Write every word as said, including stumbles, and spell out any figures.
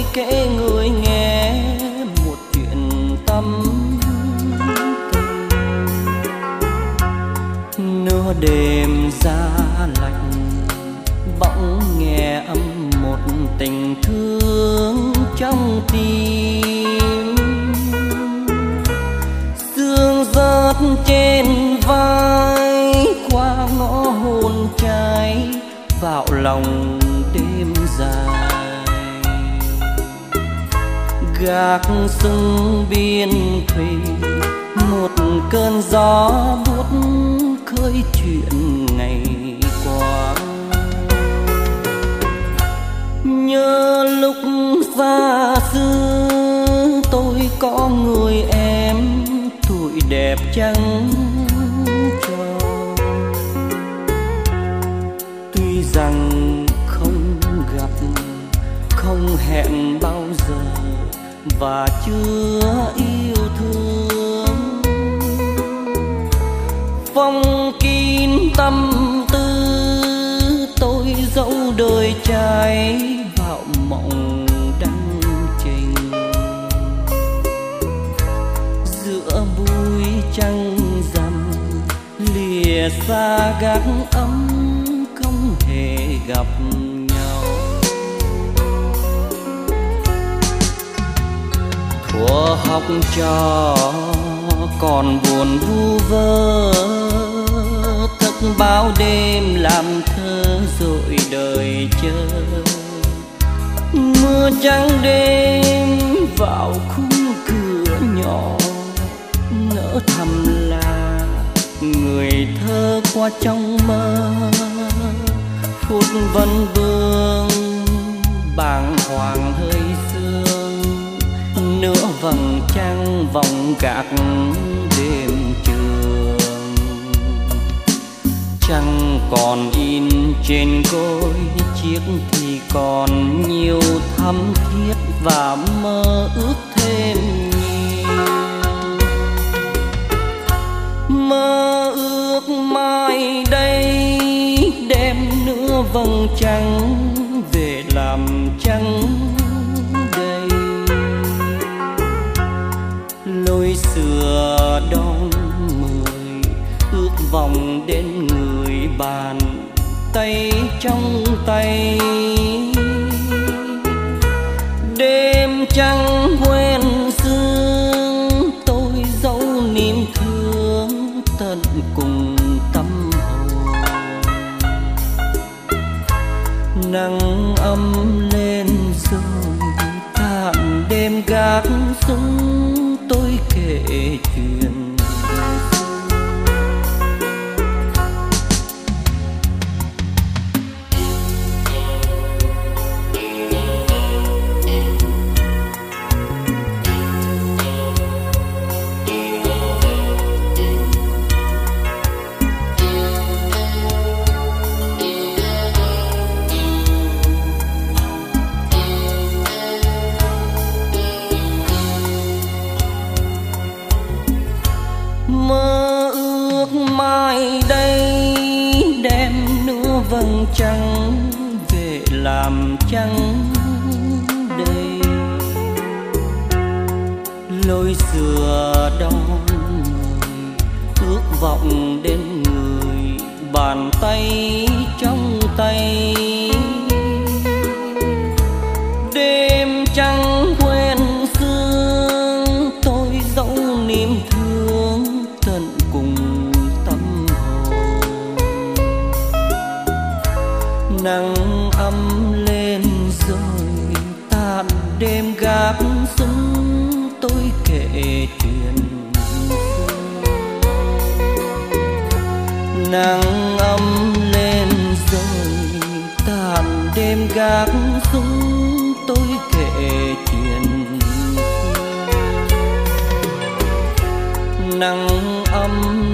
kể người nghe một chuyện tâm tình. Nửa đêm giá lạnh bỗng nghe âm một tình thương trong tim. Sương rớt trên vai qua ngõ hôn trái vào lòng đêm dài. Gác sừng biên thủy một cơn gió buốt khơi chuyện ngày qua. Nhớ lúc xa xưa tôi có người em tuổi đẹp trắng tròn. Tuy rằng không gặp không hẹn bao giờ và chưa yêu thương, phong kín tâm tư tôi dẫu đời trai vào mộng đăng trình. Giữa buổi trăng rằm lìa xa gác ấm không hề gặp nhau. Thuở học trò còn buồn vu vơ, thức bao đêm làm thơ rồi đời chờ. Mưa trắng đêm vào khung cửa nhỏ, ngỡ thầm là người thơ qua trong mơ. Phút vân vương bàng hoàng hơi sương, nửa vầng trăng vòng gạc đêm trường. Trăng còn in trên gối chiếc thì còn nhiều thắm thiết và mơ ước thêm nhiều. Mơ ước mai đây đem nửa vầng trăng về làm trăng đây. Lối xưa đón mười ước vòng đến người bàn tay trong tay. Đêm trăng quên sương tôi dẫu niềm thương tận cùng tâm hồn. Nắng ấm lên rồi tàn đêm gác súng tôi kể chuyện. Mơ ước mai đây đem nửa vầng trăng về làm trăng đây. Lối xưa đón người ước vọng đến người bàn tay trong tay. Đêm trăng quên sương tôi dẫu niềm thương tận cùng tâm hồn. Nắng ấm lên rồi tàn đêm gác súng tôi kể chuyện xưa. Nắng ấm lên rồi tàn đêm gác súng tôi kể chuyện xưa. Nắng ấm